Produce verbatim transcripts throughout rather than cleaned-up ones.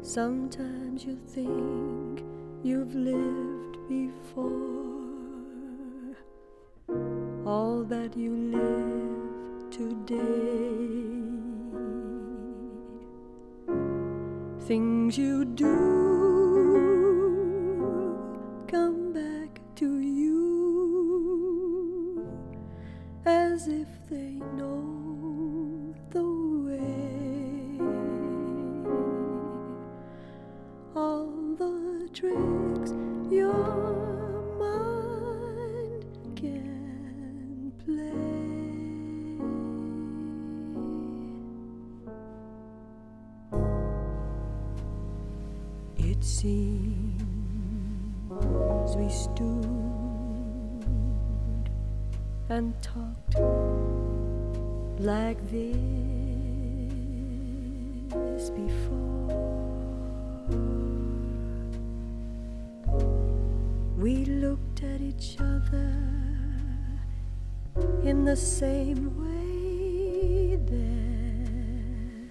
Sometimes you think you've lived before, all that you live today, things you do come back to you as if they know the way. All the tricks your mind can play. It seems we stood and talked like this before. We looked at each other in the same way then,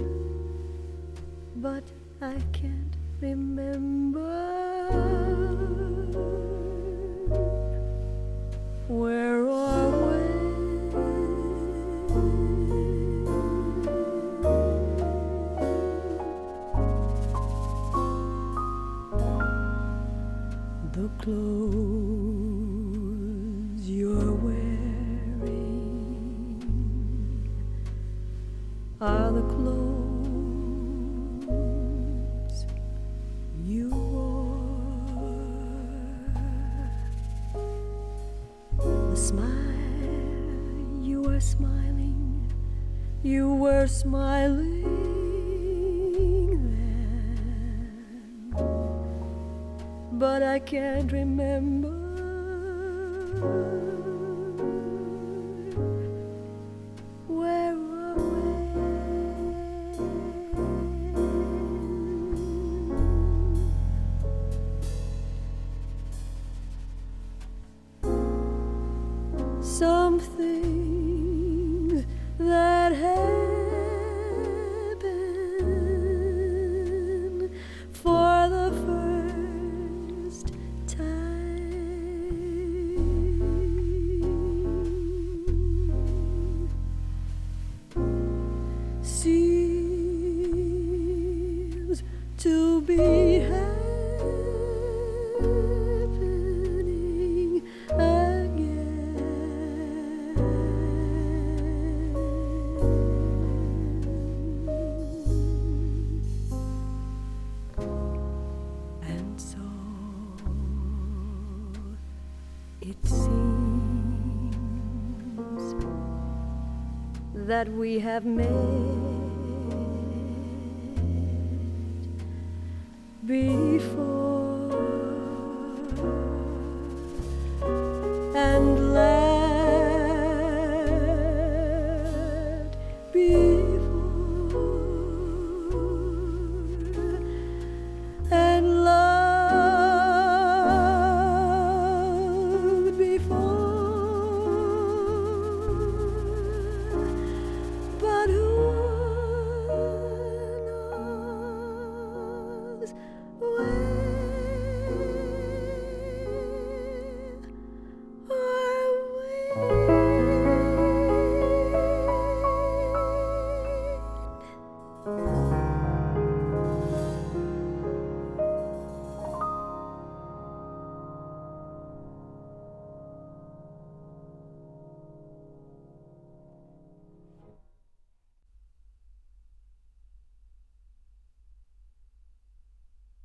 but I can't remember where or when. The clothes you're wearing are the clothes you wore. The smile you were smiling, you were smiling then, but I can't remember where or when. Some things that happen for the first time seems to be happening again, and so it seems that we have met before.